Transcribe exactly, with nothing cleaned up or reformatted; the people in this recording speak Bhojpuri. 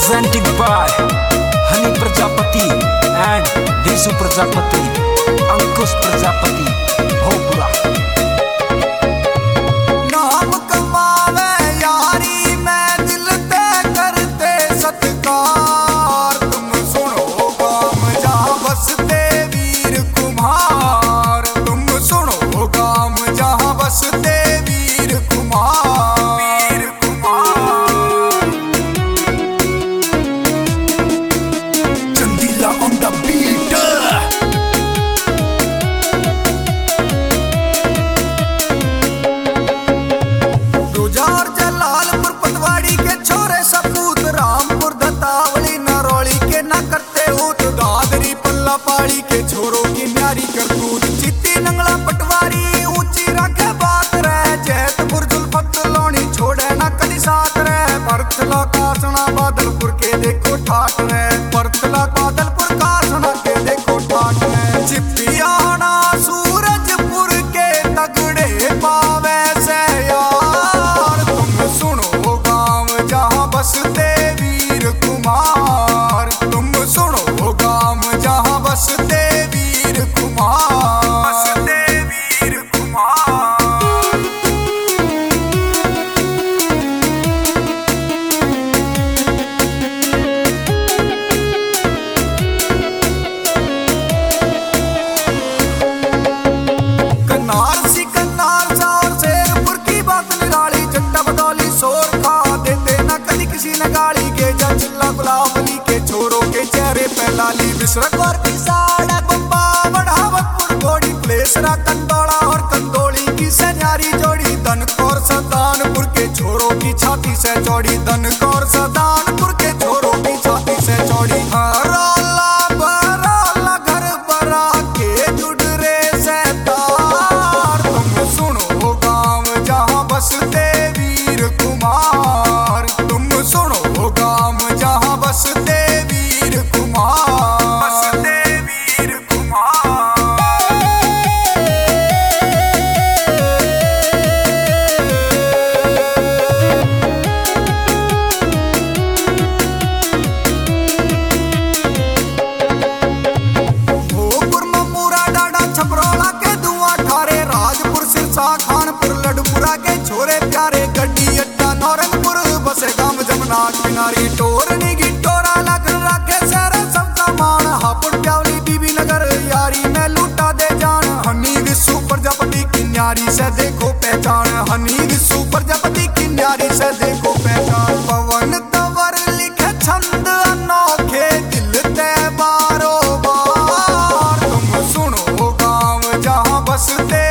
presenting by Hani Prajapati and Desu Prajapati, Ankush Prajapati, Bhopura. नाम कमावे यारी मैं दिल ते करते सत्कार, तुम सुनो गाम जहाँ बसते वीर कुम्हार, तुम सुनो गाम जहाँ बसते वीर कुम्हार, वीर कुम्हार। Chandila on the beat। Jalalpur पतवाड़ी के छोरे सपूत, रामपुर दत्तावली नरौली के न करते ऊत, दादरी पल्ला पाड़ी के छोरों की न्यारी करतूत, चित्ती नंगला पटवारी ऊंची रखे बात रहे, जैतपुर जुल्फत लौनी छोड़े न कदी साथ रहे, परथला कासना बादलपुर के देखो ठाट रहे, परथला बादलपुर कासना के देखो ठाट रहे, चिप्पियाना सूरजपुर के तगड़े पावे से यार, सुनो गांव जहाँ बसते वीर कुमार, तुम सुनो गांव जहाँ बसते वीर कुमार, बसते वीर कुमार। कन्नार सी कन्नार सा और शेरपुर की बात निराली, जट्टा बदौली शोर खा देते न कभी किसी ने गाली के, जा चिल्ला गुलाबली के छोरों के चेहरे पे लाली, बिसरक और पिसाड़ा बम्बा बढ़ावतपुर घोड़ी, प्लेसरा कंदोड़ा और कंदोली की सन्यारी जोड़ी, धनकौर सदानपुर के छोरों की छाती से चौड़ी, धनकौर सदानपुर के छोरों की छाती से चौड़ी, हरोला बरोला घर बरा के जुड़रे से तार, तुम सुनो गांव जहाँ बसते वीर कुमार, तुम सुनो गांव जहाँ बसते वीर कुमार, बसते वीर कुमार। भोजपुर ममूरा डाडा छपरोला के दुआ ठारे, राजपुर सिरसा खानपुर लडपुरा के छोरे प्यारे, गड्डी अड्डा नौरंगपुर बसे गांव जमुना किनारी, टोरनी की टोरा लगन रखे सारा सबका मान, हापुड़ प्यावली बीबी नगर यारी में लूटा दे जान, हनी विश्व प्रजापति की न्यारी से देखो पहचान, हनी विश्व प्रजापति की न्यारी से देखो पहचान, पवन तंवर लिखे छंद अनोखे दिल ते बारो बार, तुम सुनो गांव जहाँ बसते